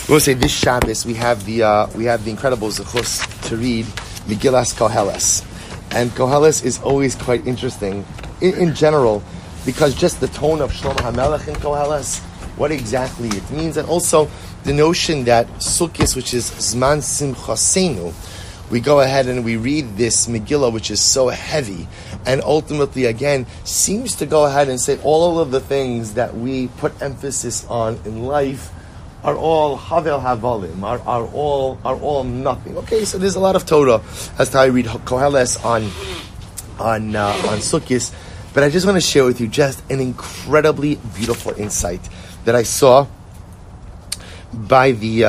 We'll say this Shabbos we have the incredible zechus to read Megillas Koheles, and Koheles is always quite interesting in general because just the tone of Shlomo HaMelech in Koheles, what exactly it means, and also the notion that Sukkos, which is Zman Simchasenu, we go ahead and we read this Megillah, which is so heavy, and ultimately, again, seems to go ahead and say all of the things that we put emphasis on in life are all Havel Havalim, are all nothing. Okay, so there's a lot of Torah as to how I read Koheles on Sukkos, but I just want to share with you just an incredibly beautiful insight that I saw by the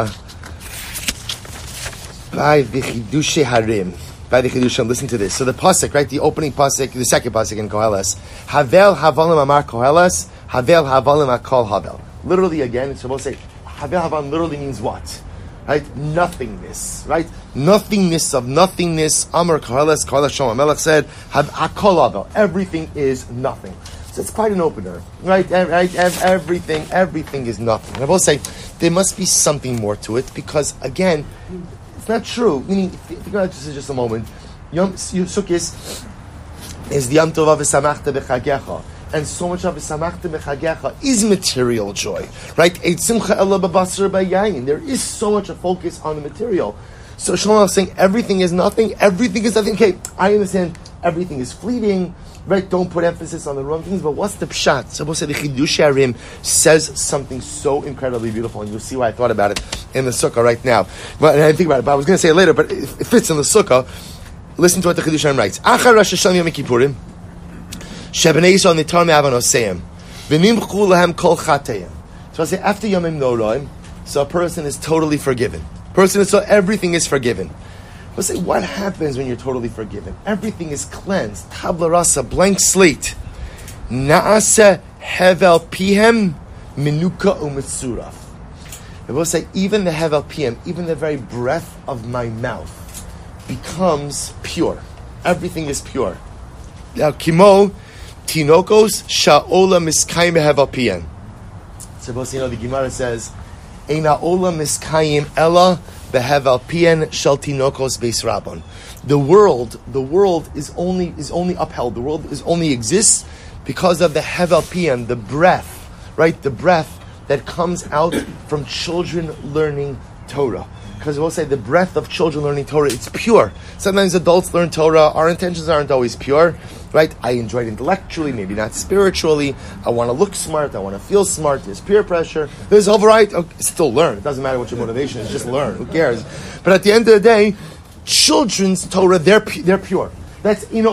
Chidushei Harim, by the Chidushim. Listen to this. So the pasuk, right, the opening pasuk, the second pasuk in Koheles, Havel Havalim Amar Koheles, Havel Havalim Akol Havel. Literally, again, it's supposed to say, Havel Havalim literally means what? Right? Nothingness. Right? Nothingness of nothingness. Amar Koheles, Shlomo HaMelech said, Akol Havel. Everything is nothing. So it's quite an opener. Right? Everything is nothing. And I will say, there must be something more to it, because, again, it's not true. Meaning, think about this for just a moment. Yom Sukkos is the Yom Tov of V'samachta b'chagecha. And so much of V'samachta b'chagecha is material joy, right? There is so much a focus on the material. So Shlomo is saying everything is nothing. Everything is nothing. Okay, I understand everything is fleeting, right? Don't put emphasis on the wrong things. But what's the pshat? So the Chidushei Harim says something so incredibly beautiful, and you'll see why I thought about it in the sukkah right now. But I didn't think about it. But I was going to say it later. But it fits in the sukkah. Listen to what the Chidushei Harim writes. Achar Rosh Hashanah Yom Kippurim. Shebenei Yisrael nitar me'avonoseim, v'nimchu lahem kol chateim. So I say after Yomim Noraim, so a person is totally forgiven. So everything is forgiven. But say, what happens when you're totally forgiven? Everything is cleansed. Tabla rasa, blank slate. Naase hevel pihem minuka u'mitzuraf. It will say even the hevel pihem, even the very breath of my mouth becomes pure. Everything is pure. Now kimo Tinokos sha'ola miskayim hevel pihem. Suppose the Gemara says, Eina ola miskayim ella behevel pihen shel tinokos beis rabon. The world is only upheld. The world only exists because of the hevel pihen, the breath, right? The breath that comes out from children learning Torah. Because we'll say the breath of children learning Torah, it's pure. Sometimes adults learn Torah, our intentions aren't always pure, right? I enjoy it intellectually, maybe not spiritually. I want to look smart, I want to feel smart, there's peer pressure, there's override. Okay, still learn. It doesn't matter what your motivation is, just learn. Who cares? But at the end of the day, children's Torah, they're pure. That's the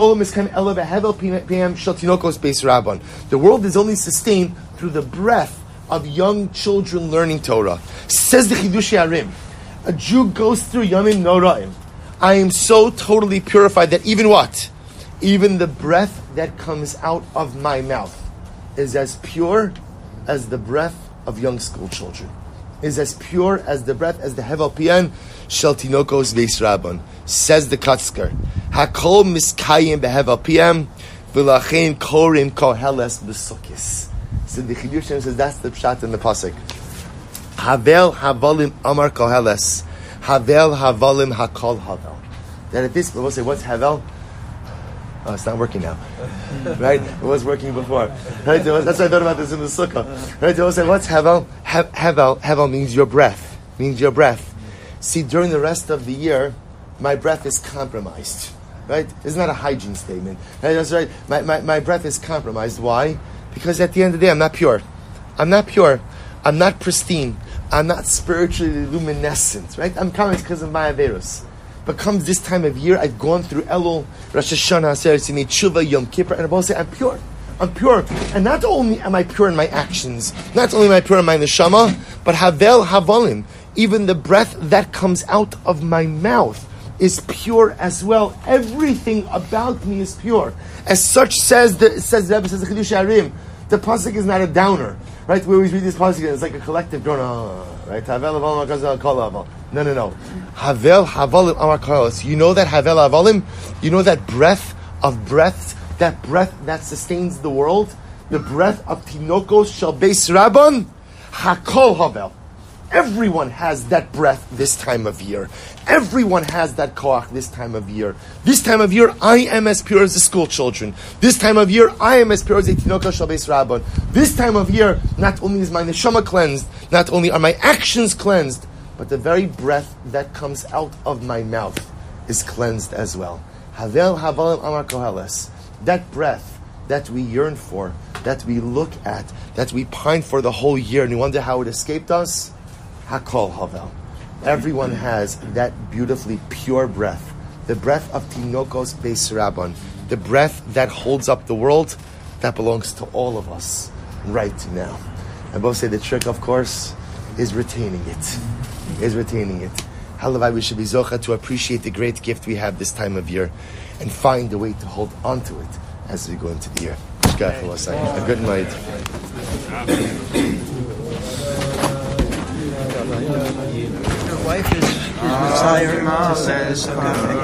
world is only sustained through the breath of young children learning Torah. Says the Chidushei Harim, a Jew goes through Yomim Noraim. I am so totally purified that even what? Even the breath that comes out of my mouth is as pure as the breath of young school children. Is as pure as the breath, as the Hevel Pihen Shel Tinokos Beis Rabban. Says the Katzker, Hakol Miskayim BeHevel Pihen V'lachein Korim Koheles B'Sukkos. So the Chidushim says that's the pshat in the pasuk. Havel Havalim Amar Koheles, Havel Havalim Hakol Havel. Then at this, we'll say, what's Havel? Oh, it's not working now. Right? It was working before. Right? That's why I thought about this in the sukkah. Right? We'll say, what's Havel? Havel means your breath. Means your breath. See, during the rest of the year, my breath is compromised. Right? It's not a hygiene statement. Right? That's right. My breath is compromised. Why? Because at the end of the day, I'm not pure. I'm not pure. I'm not pristine. I'm not spiritually luminescent. Right? I'm compromised because of my averus. But comes this time of year, I've gone through Elul, Rosh Hashanah, Aseret Sinei, Tshuva, Yom Kippur, and I both say, I'm pure. I'm pure. And not only am I pure in my actions, not only am I pure in my neshama, but Havel Havalim, even the breath that comes out of my mouth is pure as well. Everything about me is pure. As such says the Rebbe, says the Chidushei Harim, the pasuk is not a downer. Right? We always read this pasuk, it's like a collective drone. Right? Havel Havalim Kol Havel. No. Havel Havalim Amar Koheles. You know that Havel Havalim? You know that breath of breaths, that breath that sustains the world? The breath of Tinokos Shel Beis Rabban? Hakol Havel. Everyone has that breath this time of year. Everyone has that koach this time of year. This time of year, I am as pure as the school children. This time of year, I am as pure as a tinoka shel beis rabban. This time of year, not only is my neshama cleansed, not only are my actions cleansed, but the very breath that comes out of my mouth is cleansed as well. Havel havalim amar koheles. That breath that we yearn for, that we look at, that we pine for the whole year, and we wonder how it escaped us. Hakol havel. Everyone has that beautifully pure breath, the breath of Tinokos Beis Rabban, the breath that holds up the world, that belongs to all of us right now. And both say the trick, of course, is retaining it. Halavai, we should be zocha to appreciate the great gift we have this time of year, and find a way to hold on to it as we go into the year. A good night. Your wife is retired to say